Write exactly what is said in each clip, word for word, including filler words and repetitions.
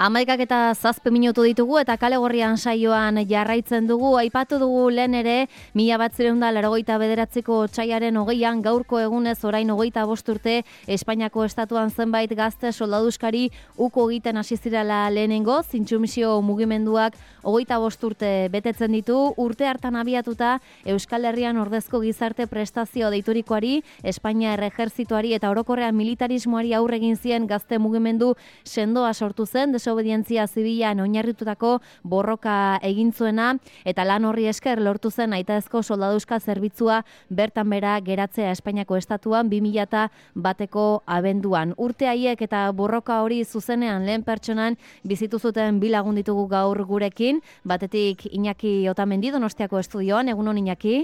Hamaikak eta zazpe minutu ditugu eta kale gorrian saioan jarraitzen dugu. Aipatu dugu lehen ere, mila batzireun da laurogeita bederatziko otsaiaren hogeian, gaurko egunez orain hogeita bost urte, Espainiako estatuan zenbait gazte soldaduskari uko egiten hasi zirela lehenengo, zintsumisio mugimenduak hogeita bost urte betetzen ditu, urte hartan abiatuta Euskal Herrian ordezko gizarte prestazio deiturikoari, Espainiar ejerzituari eta orokorrean militarismoari aurre egin zien gazte mugimendu sendoa sortu zen, desobedientzia zibilan oinarritutako borroka egin zuena eta lan horri esker lortu zen nahitaezko soldaduzka zerbitzua bertan bera geratzea Espainiako estatuan bi mila bateko abenduan. Urte haiek eta borroka hori zuzenean lehen pertsonan bizitu zuten bi lagun ditugu gaur gurekin, batetik Iñaki Otamendi Donostiako estudioan, egunon Iñaki?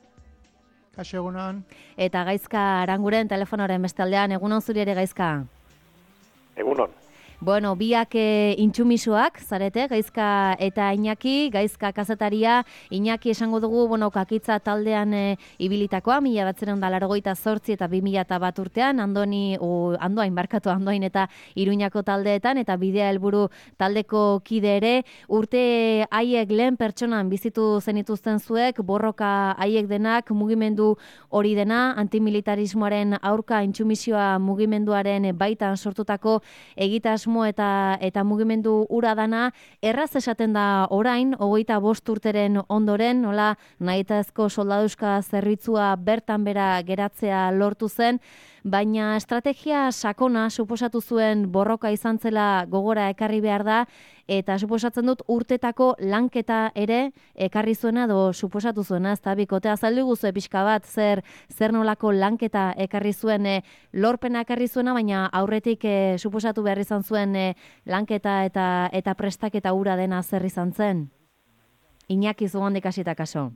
Kaixo egunon. Eta Gaizka Aranguren telefonoren bestaldean, egunon zuri ere Gaizka? Egunon. Bueno, biak e, intsumisoak, zarete, Gaizka eta Iñaki, Gaizka kazetaria, Iñaki esango dugu, bueno, kakitza taldean e, ibilitakoa, mila batzireun da laurogeita zortzi eta bi mila bat urtean, andoni, o, andoain, barkatu andoain eta Iruñako taldeetan, eta bidea helburu taldeko kide ere, urte haiek lehen pertsonan bizitu zenituzten zuek, borroka haiek denak, mugimendu hori dena, antimilitarismoaren aurka intsumisioa mugimenduaren baitan sortutako egitas eta eta mugimendu ura dana, erraz esaten da orain, hogeita bost urteren ondoren, nola nahitaezko soldaduzka zerbitzua bertan bera geratzea lortu zen, baina estrategia sakona suposatu zuen borroka izan zela gogora ekarri behar da, eta suposatzen dut urtetako lanketa ere ekarri zuena do suposatu zuena, ez da bikotea azaldu guzu pixka bat, zer, zer nolako lanketa ekarri zuen, e, lorpena ekarri zuena, baina aurretik e, suposatu behar izan zuen e, lanketa eta eta prestaketa ura dena zer izan zen? Iñaki zugandik hasita kaso.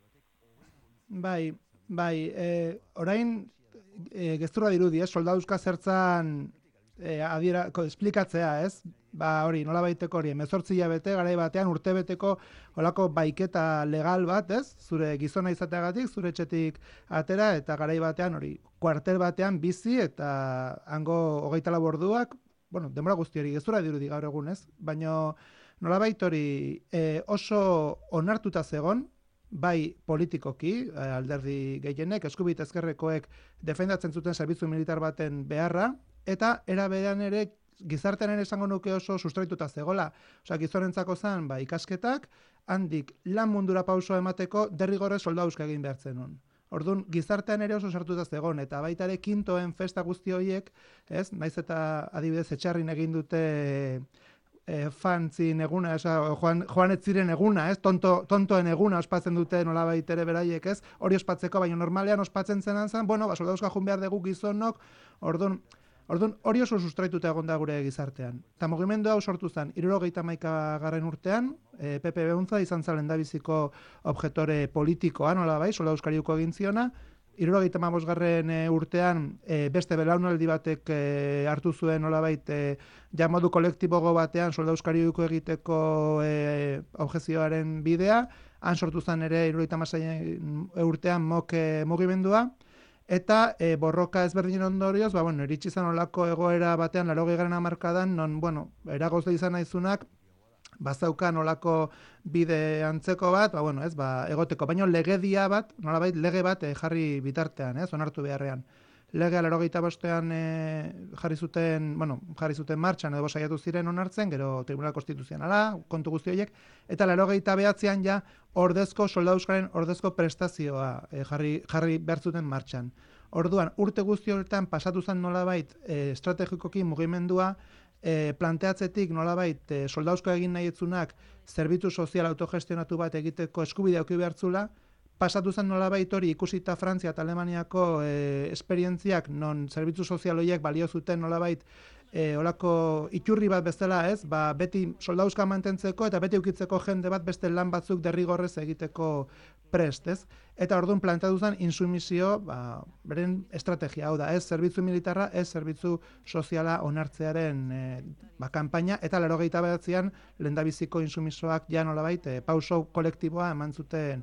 Bai, bai, e, orain e, gezurra dirudi, ez, soldaduzka zertzan e, adiera, ko, esplikatzea, ez? Ba, hori, nola baiteko hori, emezortzi hilabete, garai batean, urte beteko olako baiketa legal bat, ez? Zure gizona izateagatik, zure etxetik atera, eta garai batean, hori, kuartel batean bizi, eta hango hogeita lau orduak, bueno, denbora guzti hori, gezurra dirudi gaur egun, ez? Baina nola hori e, oso onartuta zegon, bai politikoki, alderdi gehienek, eskubit ezkerrekoek defendatzen zuten zerbitzu militar baten beharra, eta era berean ere gizartean ere esango nuke oso sustraituta zegola. Osea, gizorentzako zen, ba, ikasketak, handik lan mundura pausoa emateko derrigorrez soldaduzka egin behar zenun. Orduan, gizartean ere oso sartuta zegon, eta baita ere kintoen festa guzti horiek, ez, naiz eta adibidez etxarrin egin dute e, fantzin eguna, esa, joan, joan ez ziren eguna, ez, tonto, tontoen eguna ospatzen dute nolabait ere beraiek, ez, hori ospatzeko, baina normalean ospatzen zenan zen, bueno, ba, soldaduzka joan behar dugu gizonok, orduan, Orduan, hori oso sustraituta egon da gure gizartean. Eta mugimendu hau sortu zen, hirurogeita hamaika garren urtean, e, Pepe Behuntza izan zen lehendabiziko objektore politikoa, nola bai, soldaduzkariuko egin ziona, hirurogeita hamabost garren urtean e, beste belaunaldi batek e, hartu zuen nolabait e, ja modu kolektibogo batean soldaduzkariuko egiteko e, objekzioaren bidea, han sortu zen ere hirurogeita hamasei urtean mok e, mugimendua, eta e, borroka ezberdinen ondorioz, ba, bueno, iritsi izan olako egoera batean, laurogei garren hamarkadan, non, bueno, eragozle izan naizunak, bazaukan olako bide antzeko bat, ba, bueno, ez, ba, egoteko, baina legedia bat, nolabait lege bat e, jarri bitartean, ez, onartu beharrean. Legea laurogeita bostean e, jarri zuten, bueno, jarri zuten martxan edo saiatu ziren onartzen, gero Tribunal Konstituzionala, kontu guzti horiek, eta laurogeita behatzean ja ordezko soldaduzkaren ordezko prestazioa e, jarri, jarri behar zuten martxan. Orduan, urte guzti horretan pasatu zen nolabait e, estrategikoki mugimendua e, planteatzetik nolabait e, soldaduzko egin nahi etzunak zerbitzu sozial autogestionatu bat egiteko eskubidea eduki behartzula, pasatu zen nolabait hori ikusita Frantzia eta Alemaniako e, esperientziak non zerbitzu sozial horiek balio zuten nolabait e, olako iturri bat bezala, ez, ba, beti soldaduzka mantentzeko eta beti ukitzeko jende bat beste lan batzuk derrigorrez egiteko prest, ez? Eta orduan planteatu zen insumisio, ba, beren estrategia, hau da, ez zerbitzu militarra, ez zerbitzu soziala onartzearen e, ba, kanpaina, eta laurogeita bederatzian lehendabiziko insumisoak ja nolabait e, pauso kolektiboa eman zuten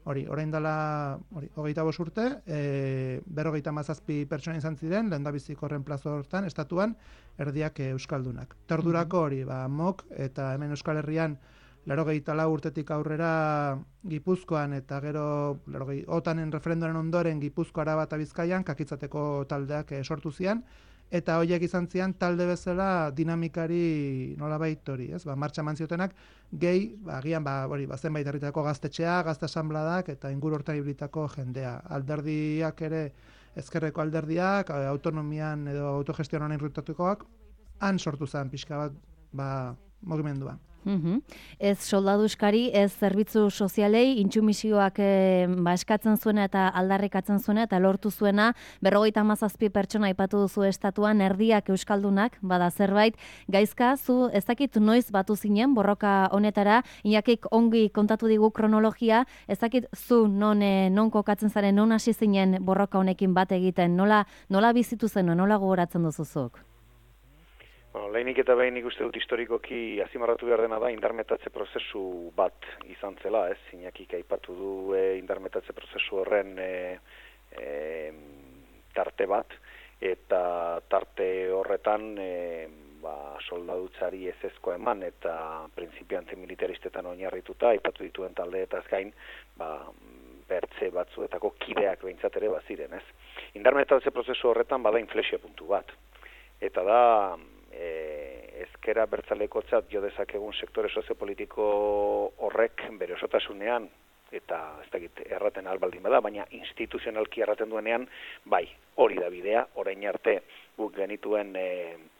hori, orain dela, hori, hogeita bost urte, e, berrogeita mazazpi pertsona izan ziren, lehendabiziko horren plazo hortan, estatuan, erdiak euskaldunak. Tordurako hori, ba, mok, eta hemen Euskal Herrian, laurogeita lau urtetik aurrera Gipuzkoan, eta gero, laurogei, otanen referenduaren ondoren Gipuzko, Araba eta Bizkaian, kakitzateko taldeak e, sortu zian, eta horiek izan zian talde bezala dinamikari nolabait hori, ez? Ba, martxa eman ziotenak, gehi, ba, agian, ba, hori, ba, zenbait herritako gaztetxea, gazte asanbladak, eta inguru hortan ibilitako jendea. Alderdiak ere, ezkerreko alderdiak, autonomian edo autogestionan irritatukoak, han sortu zen pixka bat, ba, mugimenduan. Uhum. Ez soldaduzkari, ez zerbitzu sozialei, intsumisioak e, ba, eskatzen zuena eta aldarrikatzen zuena eta lortu zuena, berrogeita hamazazpi pertsona aipatu duzu estatuan, erdiak euskaldunak, bada zerbait, gaizka, zu ez dakit noiz batu zinen, borroka honetara, Iñakik ongi kontatu digu kronologia, ez dakit zu non, e, non kokatzen zaren, non hasi zinen borroka honekin bat egiten, nola, nola bizitu zen, nola gogoratzen duzuzuk? Bueno, lehenik eta behin ikuste dut historikoki azimarratu behar dena da indarmetatze prozesu bat izan zela, ez? Iñakik aipatu du e, indarmetatze prozesu horren e, e, tarte bat, eta tarte horretan e, ba, soldadutzari ezezko eman, eta printzipio antimilitaristetan oinarrituta, aipatu dituen taldeetaz gain, ba, bertze batzuetako kideak behintzat ere baziren, ez? Indarmetatze prozesu horretan bada inflexio puntu bat, eta da E, ezkera bertzalekotzat jo dezakegun sektore soziopolitiko horrek bere osotasunean, eta ez dakit erraten albaldin bada, baina instituzionalki erraten duenean, bai, hori da bidea, orain arte guk genituen e,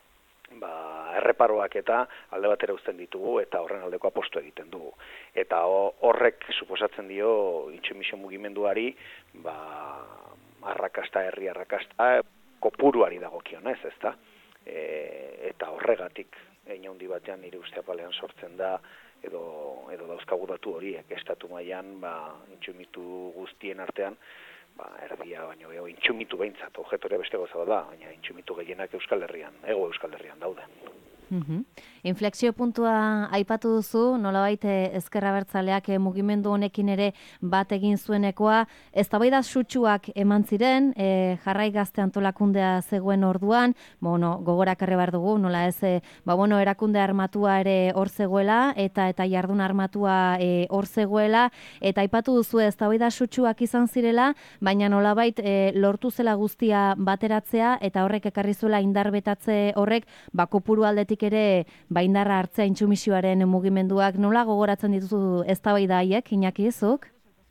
ba, erreparoak eta alde batera uzten ditugu, eta horren aldeko apostu egiten dugu. Eta horrek suposatzen dio intsumisio mugimenduari, ba, arrakasta, herri arrakasta, kopuruari dagokionez, ezta? E, eta horregatik hein handi batean nire uste apalean sortzen da edo edo dauzkagu datu horiek estatu mailan ba intsumitu guztien artean ba erdia baino gehiago intsumitu behintzat objektorea beste gauza da, baina intsumitu gehienak Euskal Herrian, hego Euskal Herrian daude. Uhum. Inflexio puntua aipatu duzu, nolabait ezker abertzaleak mugimendu honekin ere bat egin zuenekoa, eztabaida sutsuak eman ziren, e, jarrai gazte antolakundea zegoen orduan, bueno, gogorak erre behar dugu, nola ez, e, ba, bueno, erakunde armatua ere hor zegoela, eta eta jardun armatua e, hor zegoela, eta aipatu duzu eztabaida sutsuak izan zirela, baina nolabait e, lortu zela guztia bateratzea, eta horrek ekarri zuela indarbetatze horrek, ba, kopuru aldetik ere baindarra hartzea intsumisioaren mugimenduak, nola gogoratzen dituzu eztabaida haiek, Iñaki, zuk?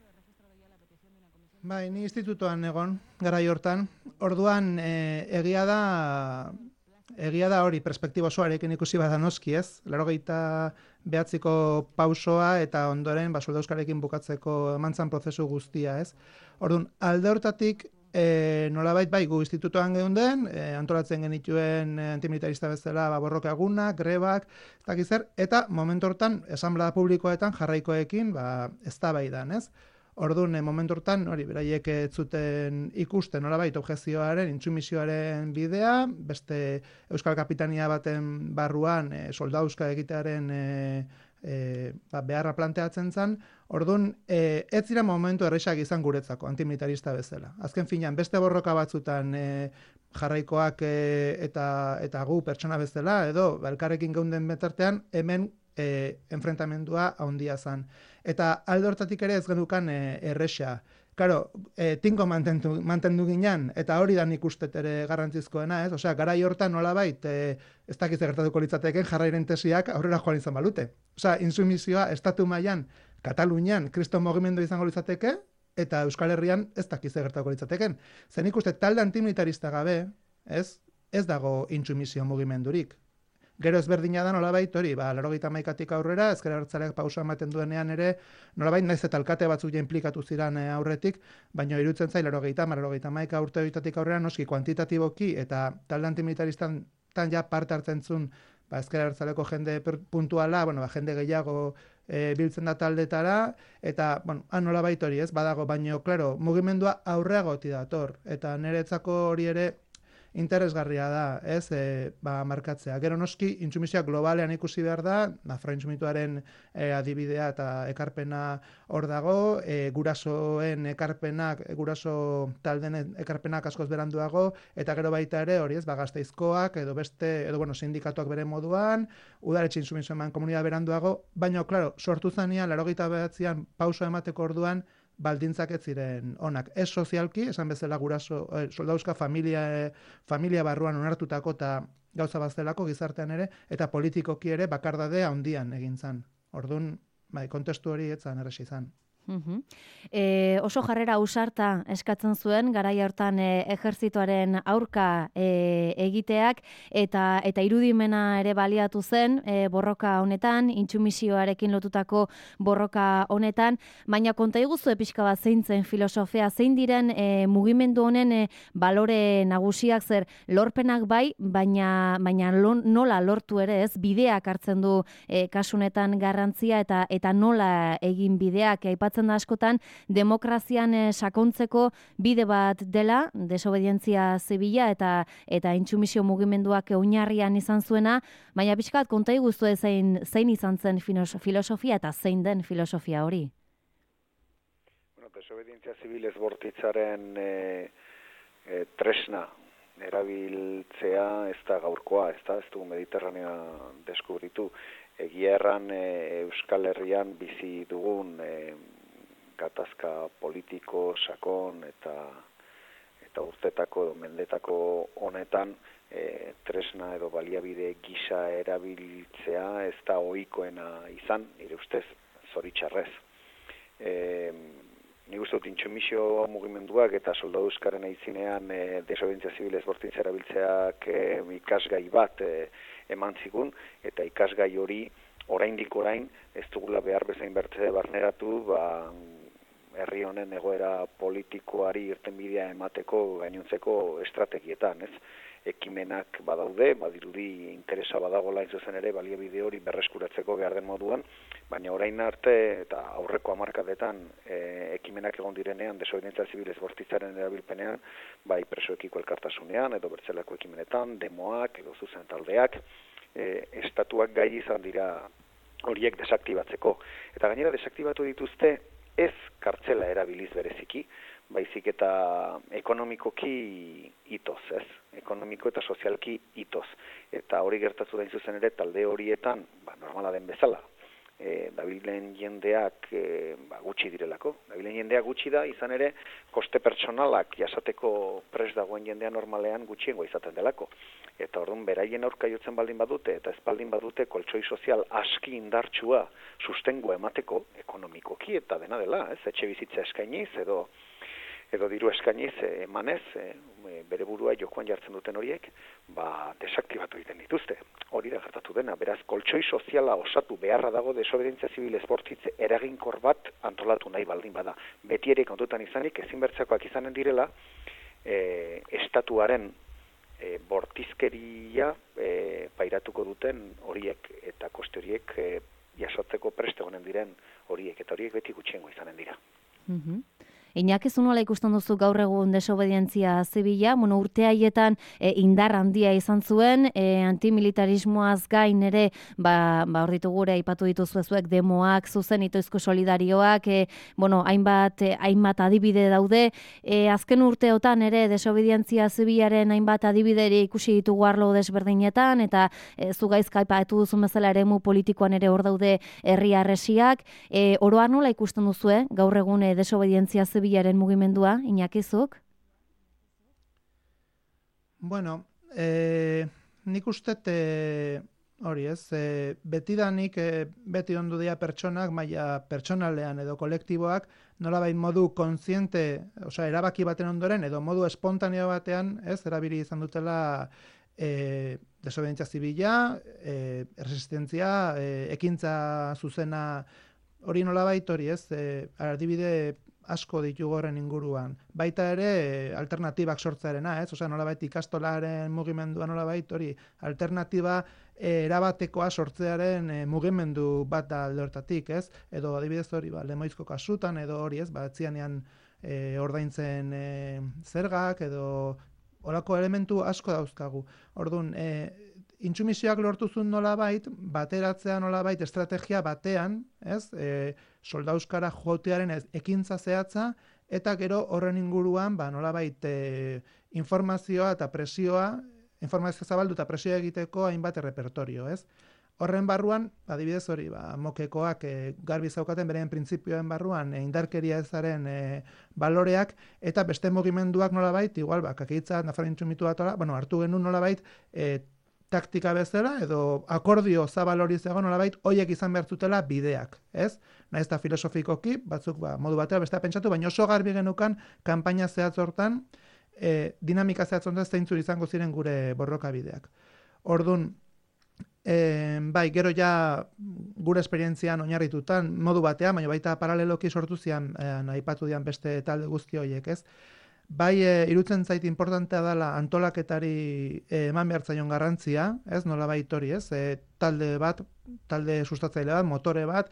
Bai, ni institutoan egon, garai hortan. Orduan e, egia da egia da hori perspektiba osoarekin ikusi bada noski, ez? Laurogeita behatziko pausoa eta ondoren ba soldauskarekin bukatzeko emantzan prozesu guztia, ez? Orduan, alde hortatik E, nolabait bai gu institutoan geunden, e, antolatzen genituen e, antimilitarista bezala ba, borroka egunak, grebak, ez dakiz zer, eta momentu hortan, esanblada publikoetan jarraikoekin ba, eztabaidan, ez? Orduan, e, momentu hortan, hori, beraiek ez zuten ikusten nolabait objekzioaren, intsumisioaren bidea, beste Euskal Kapitania baten barruan e, soldauska egitearen e, E, ba, beharra planteatzen zen, orduan, e, ez zira momentu errexak izan guretzako, antimilitarista bezala. Azken finean, beste borroka batzutan e, jarraikoak e, eta, eta gu pertsona bezala, edo, elkarrekin geunden betartean, hemen e, enfrentamendua handia zen. Eta alde hortatik ere ez genukan e, errexa. Karo, e, tinko mantendu, mantendu ginen, eta hori da nik ustet ere garrantzizkoena, ez? Osea, garai hortan nolabait, e, ez dakiz gertatuko litzateken jarrairen tesiak aurrera joan izan balute. Osea, insumisioa estatu mailan, Katalunian, kriston mugimendu izango litzateke, eta Euskal Herrian ez dakiz gertatuko litzateken. Zen nik uste talde antimilitarista gabe, ez, ez dago insumisio mugimendurik. Gero ezberdina da nolabait hori, ba, laurogeita hamaikatik aurrera, ezker abertzaleak pausa ematen duenean ere, nolabait naiz eta alkate batzuk ja inplikatu ziren e, aurretik, baina iruditzen zai laurogeita hamar, laurogeita hamaika urte horitatik aurrera noski kuantitatiboki eta talde antimilitaristan tan ja parte hartzen zuen, ba, ezker abertzaleko jende puntuala, bueno, ba, jende gehiago e, biltzen da taldetara, eta, bueno, han nolabait hori ez, badago, baino, klaro, mugimendua aurreagoti dator, eta niretzako hori ere, interesgarria da, ez, e, ba, markatzea. Gero noski, intsumisioa globalean ikusi behar da, afrointsumituaren e, adibidea eta ekarpena hor dago, e, gurasoen ekarpenak, guraso taldeen ekarpenak askoz beranduago, eta gero baita ere, hori ez, ba, Gasteizkoak, edo beste, edo bueno, sindikatuak bere moduan, udaletxe intsumisioan komunidad beranduago, baina, klaro, sortu zanean, laurogeita bederatzian pauso emateko orduan, baldintzak ez ziren onak. Ez sozialki, esan bezala guraso, eh, soldauzka familia, eh, familia barruan onartutako eta gauza baztelako gizartean ere, eta politikoki ere bakardadea handian egin zan. Orduan, bai, kontestu hori etzan erresi izan. Uhum. E, oso jarrera ausarta eskatzen zuen garai hartan e, ejertzitoaren aurka e, egiteak eta eta irudimena ere baliatu zen e, borroka honetan, intsumisioarekin lotutako borroka honetan, baina konta iguzu pixka bat zein zen filosofia, zein diren e, mugimendu honen e, balore nagusiak, zer lorpenak bai, baina baina lon, nola lortu ere ez, bideak hartzen du e, kasunetan garrantzia eta eta nola egin bideak aipatzen da askotan, demokrazian eh, sakontzeko bide bat dela, desobedientzia zibila eta eta intsumisio mugimenduak oinarrian izan zuena, baina pixkat konta iguzu zein, zein izan zen filosofia eta zein den filosofia hori? Bueno, desobedientzia zibil ezbortitzaren e, e, tresna erabiltzea ez da gaurkoa, ez da, ez dugu Mediterranea deskubritu. Egia erran e, Euskal Herrian bizi dugun e, gatazka politiko, sakon eta eta urtetako edo mendetako honetan e, tresna edo baliabide gisa erabiltzea ez da ohikoena izan, nire ustez, zoritxarrez. E, Nik uste dut intsumisio mugimenduak eta soldaduzkaren aitzinean e, desobedientzia zibil ezbortitza erabiltzeak e, ikasgai bat e, eman zigun, eta ikasgai hori oraindik orain ez dugula behar bezain bertze barneratu, ba, herri honen egoera politikoari irtenbidea emateko gainontzeko estrategietan, ez? Ekimenak badaude, badirudi interesa badagola hain zuzen ere baliabide hori berreskuratzeko behar den moduan, baina orain arte eta aurreko hamarkadetan e, ekimenak egon direnean desobedientzia zibil ezbortitzaren erabilpenean, bai presoekiko elkartasunean edo bertzelako ekimenetan, demoak edo zuzen taldeak, e, estatuak gai izan dira horiek desaktibatzeko. Eta gainera desaktibatu dituzte ez kartzela erabiliz bereziki, baizik eta ekonomikoki itoz, ez? Ekonomiko eta sozialki itoz. Eta hori gertatu da zuzen ere talde horietan, ba, normala den bezala, e, dabilen jendeak e, ba, gutxi direlako. Dabilen jendeak gutxi da, izan ere, koste pertsonalak jasateko pres dagoen jendea normalean gutxiengo izaten delako. Eta orduan beraien aurka jotzen baldin badute, eta ez baldin badute koltsoi sozial aski indartsua sustengua emateko ekonomikoki eta dena dela, ez? Etxe bizitza eskainiz edo edo diru eskainiz emanez, e, bere burua jokoan jartzen duten horiek, ba, desaktibatu egiten dituzte. Hori da gertatu dena, beraz, koltsoi soziala osatu beharra dago desobedientzia zibil ezbortitze eraginkor bat antolatu nahi baldin bada. Beti ere kontutan izanik, ezin bertzakoak izanen direla, e, estatuaren e, bortizkeria e, pairatuko duten horiek eta koste horiek e, jasotzeko preste honen diren horiek, eta horiek beti gutxiengo izanen dira. Mhm. Iñaki, zu nola ikusten duzu gaur egun desobedientzia zibila, bueno, urte haietan e, indar handia izan zuen, e, antimilitarismoaz gain ere, ba, ba hor ditugure aipatu dituzu zuek demoak, zuzen itoizko solidarioak, e, bueno, hainbat, e, hainbat adibide daude, e, azken urteotan ere desobedientzia zibilaren hainbat adibideri ikusi ditugu arlo desberdinetan, eta e, zu gaizka aipatu duzu bezala eremu politikoan ere hor daude herri harresiak, e, oroar nola ikusten duzu, eh? Gaur egun e, desobedientzia zibilaren mugimendua, Iñakizuk? Bueno, eh, nik uste eh, hori ez, eh, betidanik eh, beti ondu dira pertsonak, maila pertsonalean edo kolektiboak, nolabait modu kontziente, osea, erabaki baten ondoren, edo modu espontaneo batean, ez, erabili izan dutela eh, desobedientzia zibila, eh, resistentzia, eh, ekintza zuzena, hori nolabait hori ez, eh, adibide asko ditugu horren inguruan. Baita ere alternatibak sortzearena, ez? Osea, nolabait ikastolaren mugimendua nolabait hori alternatiba e, erabatekoa sortzearen e, mugimendu bat da alde hortatik, ez? Edo adibidez hori, ba, Lemoizko kasutan edo hori, ez? Ba, etzianean e, ordaintzen e, zergak edo Olako elementu asko dauzkagu. Orduan, e, intsumisioak lortu zuen nolabait, bateratzea nolabait estrategia batean, ez? E, soldauskara jotearen ekintza zehatza, eta gero horren inguruan, ba, nolabait e, informazioa eta presioa, informazio zabaldu eta presioa egiteko hainbat repertorio, ez? Horren barruan, adibidez hori, ba, mokekoak e, garbi zaukaten beren printzipioen barruan e, indarkeria ezaren e, baloreak, eta beste mugimenduak nolabait, igual, ba, kakitza, Nafarro intsumitu bat, bueno, hartu genuen nolabait, e, taktika bezala, edo akordio zabal hori zegoen nolabait, hoiek izan behar zutela bideak, ez? Naiz eta filosofikoki, batzuk ba, modu batera bestea pentsatu, baina oso garbi genukan kanpaina zehatz hortan, e, dinamika zehatz hortan zeintzur izango ziren gure borroka bideak. Orduan, E, bai, gero ja gure esperientzian oinarritutan modu batean, baina baita paraleloki sortu zian e, aipatu dian beste talde guzti horiek, ez? Bai, e, irutzen zait importantea dela antolaketari e, eman behar zaion garrantzia, ez? Nola bait hori, ez? E, talde bat, talde sustatzaile bat, motore bat,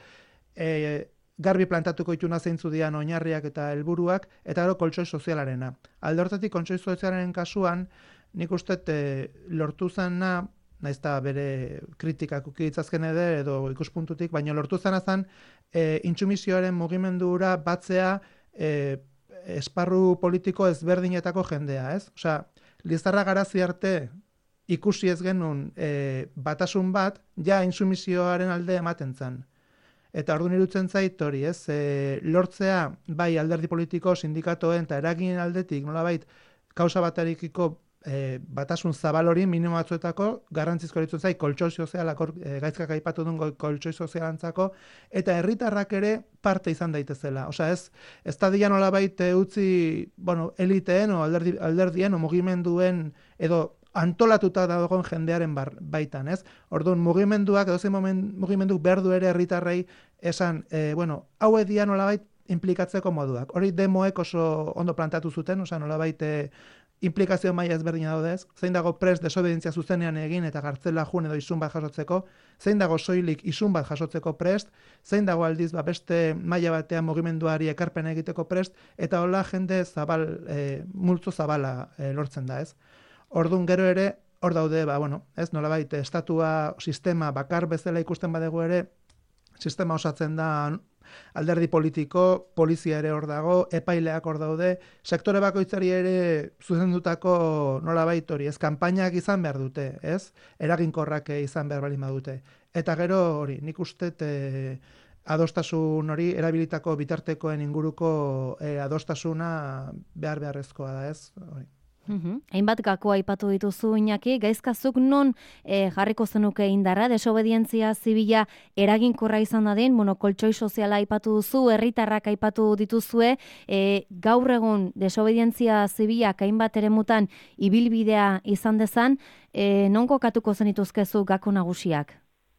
e, garbi plantatuko ituna zeintzu dian oinarriak eta helburuak, eta gero koltsoi sozialarena. Alde hortatik koltsoi sozialaren kasuan, nik uste e, lortu zena, naiz eta bere kritikak ukiditzazken eder edo ikuspuntutik, baina lortu zena zen e, intsumisioaren mugimendura batzea e, esparru politiko ezberdinetako jendea, ez? Osea, Lizarra Garazi arte ikusi ez genuen e, batasun bat, ja intsumisioaren alde ematen zen. Eta orduan irutzen zait hori, ez? E, lortzea, bai alderdi politiko, sindikatoen eta eraginen aldetik, nolabait, kausa batarikiko E, batasun zabal hori minimo batzuetako garrantzizko eritzen zai koltsoi sozialak e, gaizkak aipatu duen koltsoi sozialantzako eta herritarrak ere parte izan daitezela. Osea, ez ez da dia nolabait utzi, bueno, eliteen o alderdi, alderdien o mugimenduen edo antolatuta dagoen jendearen bar, baitan, ez? Orduan mugimenduak edo zein mugimenduk behar du ere herritarrei esan, e, bueno, hau edia nolabait implikatzeko moduak. Hori demoek oso ondo plantatu zuten, osea, nolabait e, implikazio maila ezberdina daude ez, zein dago prest desobedientzia zuzenean egin eta gartzela jun edo isun bat jasotzeko, zein dago soilik isun bat jasotzeko prest, zein dago aldiz ba, beste maila batean mugimenduari ekarpen egiteko prest, eta hola jende zabal, e, multzo zabala e, lortzen da ez. Orduan gero ere, hor daude, ba, bueno, ez, nolabait, estatua, sistema bakar bezala ikusten badegu ere, sistema osatzen da alderdi politiko, polizia ere hor dago, epaileak hor daude, sektore bakoitzari ere zuzendutako nolabait hori, ez, kanpainak izan behar dute, ez, eraginkorrak izan behar balin badute. Eta gero hori, nik uste e, adostasun hori, erabilitako bitartekoen inguruko e, adostasuna behar beharrezkoa da, ez, hori. Uhum. Hainbat gakoa aipatu dituzu Iñaki, gaizkazuk non e, jarriko zenuke indarra, desobedientzia zibila eraginkorra izan dadin, bueno, koltsoi soziala aipatu duzu, herritarrak aipatu dituzue, e, gaur egun desobedientzia zibila hainbat eremutan ibilbidea izan dezan, e, non kokatuko zenituzkezu gako nagusiak?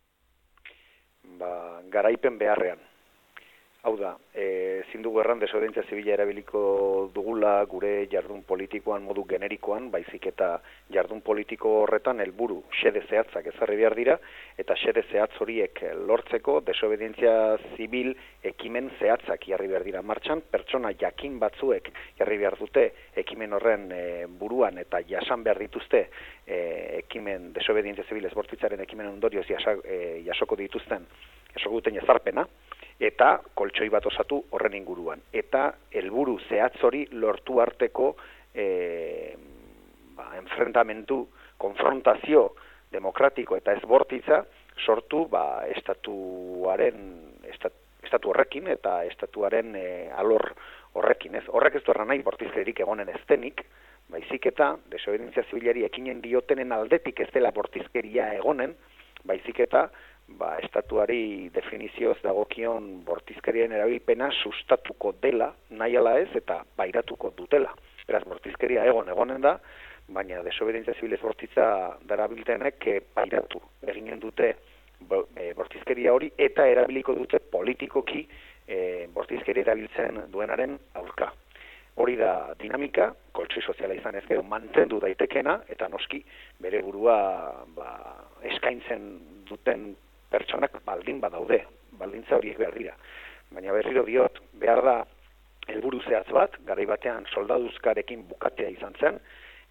Ba, garaipen beharrean. Hau da, e, zindugu erran desobedientzia zibila erabiliko dugula gure jardun politikoan modu generikoan, baizik eta jardun politiko horretan helburu xede zehatzak ezarri behar dira, eta xede zehatz horiek lortzeko desobedientzia zibil ekimen zehatzak jarri behar dira martxan, pertsona jakin batzuek jarri behar dute ekimen horren e, buruan eta jasan behar dituzte e, ekimen desobedientzia zibil ezbortitzaren ekimen ondorioz jasa, e, jasoko dituzten, jasoko duten ezarpena, eta koltsoi bat osatu horren inguruan. Eta helburu zehatz hori lortu arteko e, ba, enfrentamentu, konfrontazio demokratiko eta ezbortitza sortu ba, estatuaren, estat, estatu horrekin eta estatuaren e, alor horrekin. Ez? Horrek ez du erran nahi bortizkerik egonen eztenik, baizik eta desobedientzia zibilari ekinen diotenen aldetik ez dela bortizkeria egonen, baizik eta ba, estatuari definizioz dagokion bortizkerien erabilpena sustatuko dela, nahi ala ez, eta bairatuko dutela. Beraz, bortizkeria egon egonen da, baina desobedientzia zibilez bortitza darabiltenek e, bairatu eginen dute e, bortizkeria hori, eta erabiliko dute politikoki e, bortizkeria erabiltzen duenaren aurka. Hori da dinamika, koltsoi soziala izan ez gero mantendu daitekena, eta noski bere burua ba, eskaintzen duten pertsonak baldin badaude, baldintza horiek behar dira. Baina berriro diot, behar da helburu zehatz bat, garai batean soldaduzkarekin bukatzea izan zen,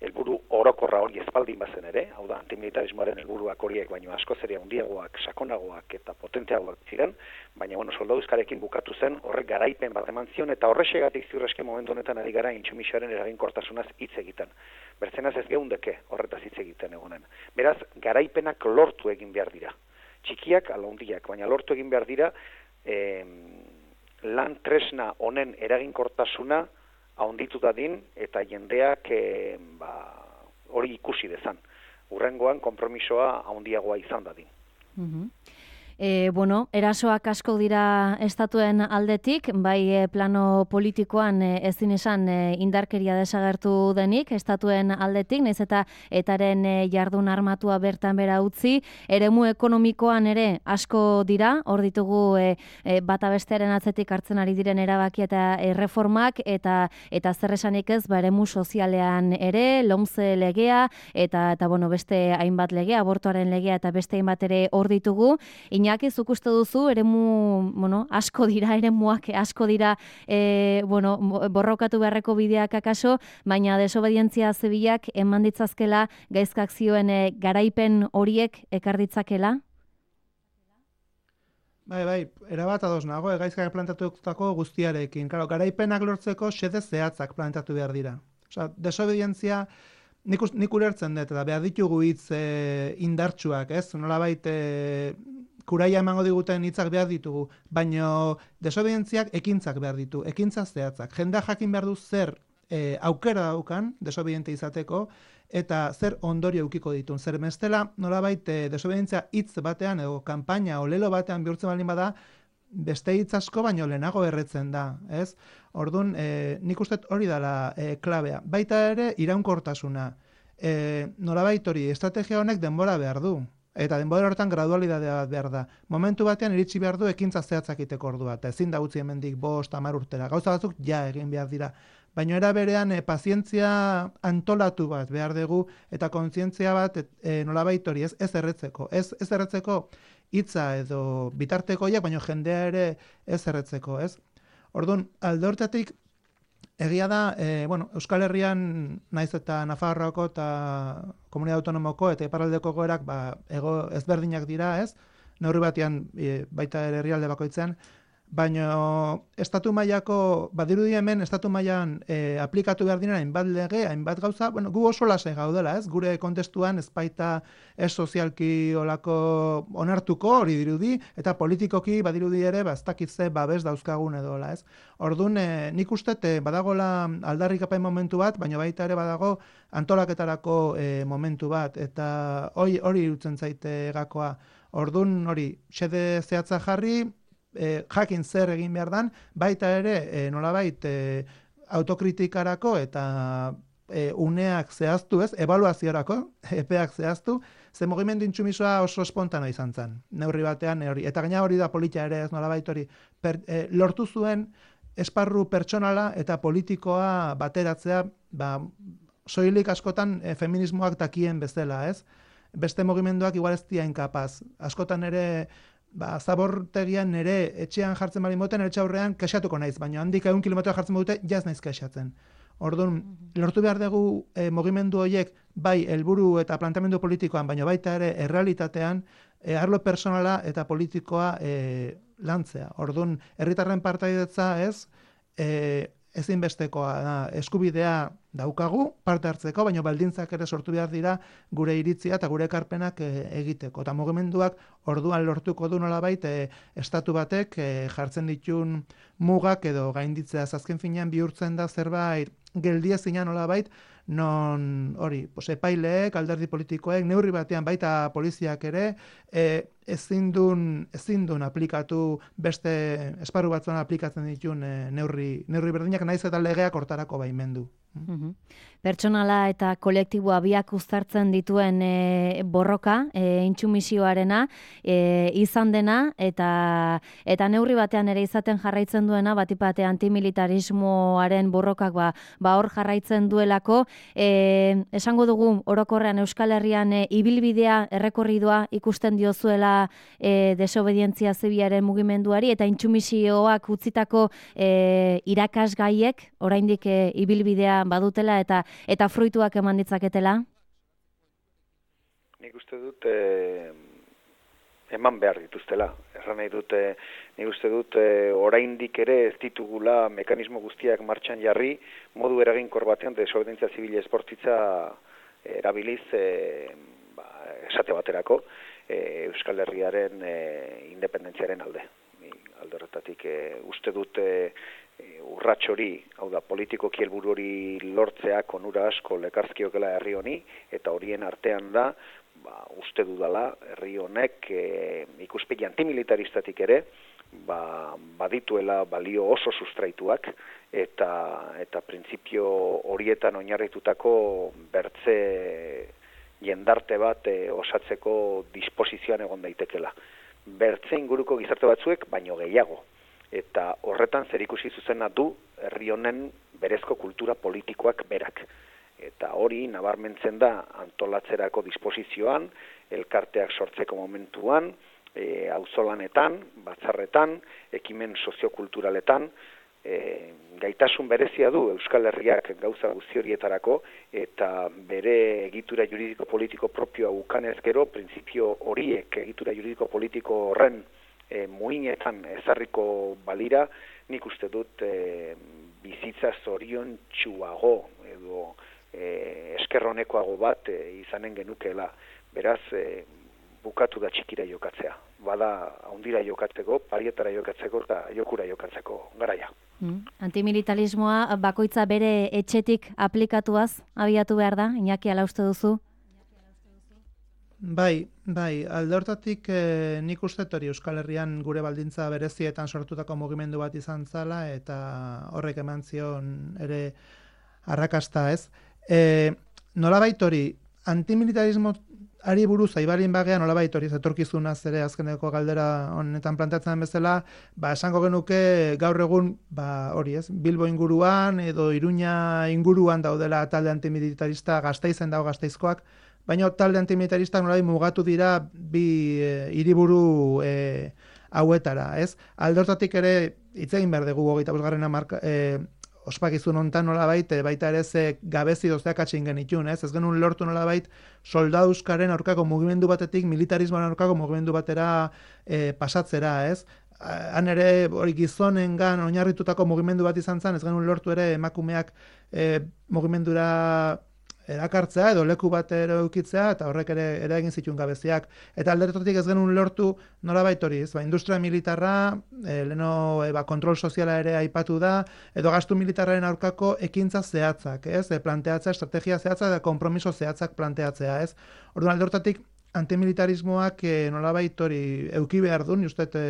helburu orokorra hori ezbaldin bazen ere, hau da, antimilitarismoaren helburuak horiek, baino askoz ere handiagoak, sakonagoak eta potenteagoak ziren, baina, bueno, soldadu euskarekin bukatu zen, horrek garaipen bat eman zion, eta horrexegatik ziurreske momentu honetan ari gara intsumisioaren eraginkortasunaz hitz egiten. Bertzenaz ez geundeke horretaz hitz egiten egonen. Beraz, garaipenak lortu egin behar dira. Txikiak, ala handiak, baina lortu egin behar dira, eh, lan tresna honen eraginkortasuna ahonditu dadin eta jendeak e, ba, hori ikusi dezan. Hurrengoan konpromisoa handiagoa izan dadin. Mhm. E, bueno, erasoak asko dira estatuen aldetik, bai e, plano politikoan e, ezin esan e, indarkeria desagertu denik, estatuen aldetik, naiz eta etaren e, jardun armatua bertan bera utzi, eremu ekonomikoan ere asko dira, hor ditugu e, e, bata bestearen atzetik hartzen ari diren erabaki eta erreformak, eta eta zer esanik ez, ba, eremu sozialean ere, lomze legea, eta, eta bueno, beste hainbat legea, abortuaren legea, eta beste hainbat ere hor ditugu. Iñaki, zuk uste duzu, eremu, bueno, asko dira, eremuak asko dira, e, bueno, borrokatu beharreko bideak akaso, baina desobedientzia zibilak eman ditzazkela gaizkak zioen e, garaipen horiek ekar ditzakela? Bai, bai, erabat ados nago, e, gaizkak plantatutako guztiarekin. Claro, garaipenak lortzeko xede zehatzak plantatu behar dira. Osea, desobedientzia nik, nik ulertzen dut, eta behar ditugu hitz e, indartsuak, ez? Nolabait e, kuraia emango diguten hitzak behar ditugu, baino desobedientziak ekintzak behar ditu, ekintza zehatzak. Jendea jakin behar du zer e, aukera daukan desobediente izateko, eta zer ondorio eukiko ditun. Zer bestela, nolabait e, desobedientzia hitz batean, edo kanpaina o lelo batean bihurtzen baldin bada, beste hitz asko baino lehenago erretzen da, ez? Orduan, e, nik uste hori dela e, klabea. Baita ere, iraunkortasuna. E, nolabait hori, estrategia honek denbora behar du. Eta denbora horretan gradualidadea bat behar da. Momentu batean iritsi behar du ekintza zehatzak iteko ordua. Eta ezin da utzi hemendik bost, hamar urtera. Gauza batzuk ja egin behar dira. Baina era berean e, pazientzia antolatu bat behar dugu eta kontzientzia bat e, nolabait hori ez, ez erretzeko. Ez, ez erretzeko hitza edo bitartekoiak, baina jendea ere ez erretzeko, ez? Orduan, alde hortatik, egia da, e, bueno, Euskal Herrian naiz eta Nafarroako eta Komunitate Autonomoko eta iparraldeko goerak ba, ego ezberdinak dira, ez? Neurri batean e, baita ere herrialde bakoitzean, baina estatu mailako, badirudi hemen estatu mailan e, aplikatu behar dira hainbat lege, hainbat gauza, bueno, gu oso lasai gaudela, ez? Gure kontestuan ez baita ez sozialki olako onartuko hori dirudi, eta politikoki badirudi ere, ba, ez dakitze babes dauzkagun edola, ez? Orduan, e, nik uste e, badagola aldarrikapen momentu bat, baina baita ere badago antolaketarako e, momentu bat, eta hori hori irutzen zaite gakoa. Orduan, hori, xede zehatza jarri, E, jakin zer egin behar dan, baita ere e, nolabait e, autokritikarako eta e, uneak zehaztu, ez, ebaluaziorako, epeak zehaztu, ze mugimendu intsumisoa oso espontano izan zen, neurri batean, hori, eta gaina hori da politia ere, ez nolabait hori, per, e, lortu zuen esparru pertsonala eta politikoa bateratzea, ba, soilik askotan e, feminismoak takien bezala, ez? Beste mugimenduak igual ez dira inkapaz, askotan ere ba, zabortegian nire etxean jartzen bali moten, etxe aurrean kexatuko naiz, baina handik egun kilometroa jartzen dute, jaz naiz kexatzen. Orduan, lortu behar dugu e, mugimendu horiek, bai helburu eta planteamendu politikoan, baina baita ere errealitatean, e, arlo personala eta politikoa e, lantzea. Orduan, herritarren partaidetza ez, e, ezinbestekoa da, eskubidea daukagu parte hartzeko, baina baldintzak ere sortu behar dira gure iritzia eta gure ekarpenak e, egiteko. Eta mugimenduak orduan lortuko du nolabait e, estatu batek e, jartzen ditun mugak edo gainditzea. Azken finean bihurtzen da zerbait geldiezina nolabait, non hori, pues, epaileek, alderdi politikoek, neurri batean baita poliziak ere, e, ezin dun, ezin dun aplikatu beste esparru batzuan aplikatzen ditun e, neurri, neurri berdinak naiz eta legeak hortarako baimendu. Mm-hmm. Pertsonala eta kolektiboa biak uztartzen dituen e, borroka, e, intsumisioarena, e, izan dena, eta eta neurri batean ere izaten jarraitzen duena, batipate antimilitarismoaren borrokak ba, ba hor jarraitzen duelako, E, esango dugu, orokorrean Euskal Herrian e, ibilbidea, errekorridua ikusten diozuela e, desobedientzia zibilaren mugimenduari, eta intsumisioak utzitako e, irakasgaiek oraindik e, ibilbidea badutela eta eta fruituak eman ditzaketela? Nik uste dut e, eman behar dituztela. Erran nahi dut, e, nik uste dut e, oraindik ere ez ditugula mekanismo guztiak martxan jarri, modu eraginkor batean desobedientzia zibila esportitza erabiliz e, ba, esate baterako e, Euskal Herriaren e, independentziaren alde. Ni alde horretatik e, uste dut e, urrats hori, hau da, politikoki helburu hori lortzeak onura asko lekarzkiokela herri honi, eta horien artean da, ba, uste dudala, herri honek e, ikuspegi antimilitaristatik ere, ba, badituela balio oso sustraituak, eta eta printzipio horietan oinarritutako bertze jendarte bat e, osatzeko disposizioan egon daitekela. Bertze inguruko gizarte batzuek, baino gehiago. Eta horretan zerikusi zuzena du herri honen berezko kultura politikoak berak. Eta hori nabarmentzen da antolatzerako disposizioan, elkarteak sortzeko momentuan, e, auzolanetan, batzarretan, ekimen soziokulturaletan, e, gaitasun berezia du Euskal Herriak gauza guzti horietarako, eta bere egitura juridiko politiko propioa ukanez gero, printzipio horiek egitura juridiko politiko horren E, muinetan ezarriko balira, nik uste dut e, bizitza zorion txuago edo e, eskerronekoago bat e, izanen genukela. Beraz, e, bukatu da txikira jokatzea. Bada, haundira jokatzeko, parietara jokatzeko eta jokura jokatzeko garaia. Mm. Antimilitarismoa bakoitza bere etxetik aplikatuaz abiatu behar da, Iñaki, ala uste duzu? Bai, bai, alde hortatik eh, nik uste hori Euskal Herrian gure baldintza berezietan sortutako mugimendu bat izan zala, eta horrek eman zion ere arrakasta, ez? E, nolabait hori, antimilitarismoari buruz aibalin bagea nolabait hori, etorkizunaz ere azkeneko galdera honetan planteatzen bezala, ba, esango genuke gaur egun, ba, hori ez, Bilbo inguruan edo Iruña inguruan daudela talde antimilitarista, Gasteizen dago Gasteizkoak, baina talde antimilitaristak nolabait mugatu dira bi e, hiriburu e, hauetara, ez? Alde hortatik ere hitz egin behar dugu hogeita bosgarren hamarka e, ospakizun hontan nolabait e, baita ere ze gabezi dozteak atxin genitun, ez? Ez genuen lortu nolabait soldaduskaren aurkako mugimendu batetik militarismoaren aurkako mugimendu batera e, pasatzera, ez? Han ere hori gizonengan oinarritutako mugimendu bat izan zen, ez genuen lortu ere emakumeak e, mugimendura erakartzea edo leku bat ere eukitzea, eta horrek ere ere egin zituen gabeziak. Eta aldertotik ez genuen lortu nolabait hori, ba, industria militarra, e, leno e, ba, kontrol soziala ere aipatu da, edo gastu militarraren aurkako ekintza zehatzak, ez? E, planteatzea, estrategia zehatza eta konpromiso zehatzak planteatzea, ez? Orduan aldertotik antimilitarismoak e, nolabait hori euki behar du, ni uste e,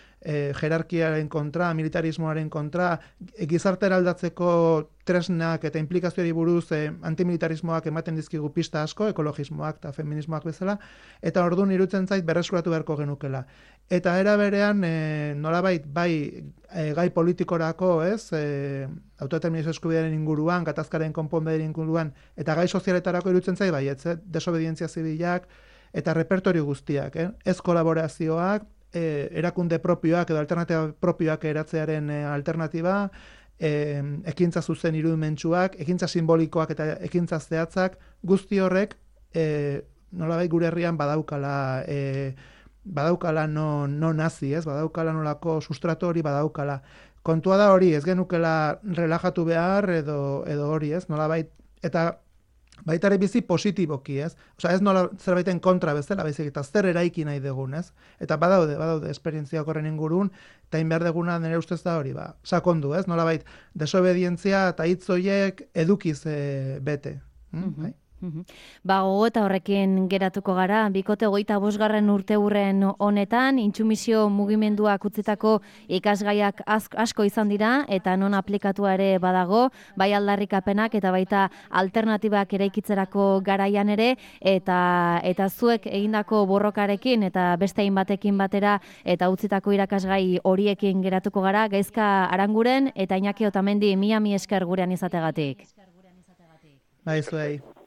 E, jerarkiaren kontra, militarismoaren kontra, e, gizartera aldatzeko tresnak eta implikazioari buruz e, antimilitarismoak ematen dizkigu pista asko, ekologismoak eta feminismoak bezala, eta orduan irutzen zait berreskuratu beharko genukela. Eta era berean, e, nolabait bai e, gai politikorako, ez, e, autodeterminazio eskubidearen inguruan, gatazkaren konponbidearen inguruan, eta gai sozialetarako irutzen zait bai, ez, desobedientzia zibilak eta repertorio guztiak, eh? Ez kolaborazioak, E, erakunde propioak edo alternatiba propioak eratzearen e, alternatiba, e, ekintza zuzen irudimentsuak, ekintza simbolikoak eta ekintza zehatzak, guzti horrek e, nolabait gure herrian badaukala e, badaukala no, no nazi, ez? Badaukala nolako sustrato hori badaukala. Kontua da hori, ez genukela relajatu behar edo, edo hori, ez? Nolabait, eta baita ere bizi positiboki, ez? Osea, ez nola zerbaiten kontra bezala, baizik eta zer eraiki nahi dugun, ez? Eta badaude, badaude esperientzia horren ingurun, eta inbehar deguna nire ustez da hori, ba, sakondu, ez? Nolabait desobedientzia eta hitz horiek edukiz e, bete. Mm? Mm-hmm. Bai? Ba, gogo horrekin geratuko gara, bikote hogeita bosgarren urte hurren honetan, intsumisio mugimenduak utzitako ikasgaiak asko izan dira, eta non aplikatua ere badago, bai aldarrikapenak eta baita alternatibak eraikitzerako garaian ere, eta eta zuek egindako borrokarekin eta beste hainbatekin batera eta utzitako irakasgai horiekin geratuko gara, Gaizka Aranguren eta Iñaki Otamendi, mila mi esker gurean izategatik. Bai, zuei.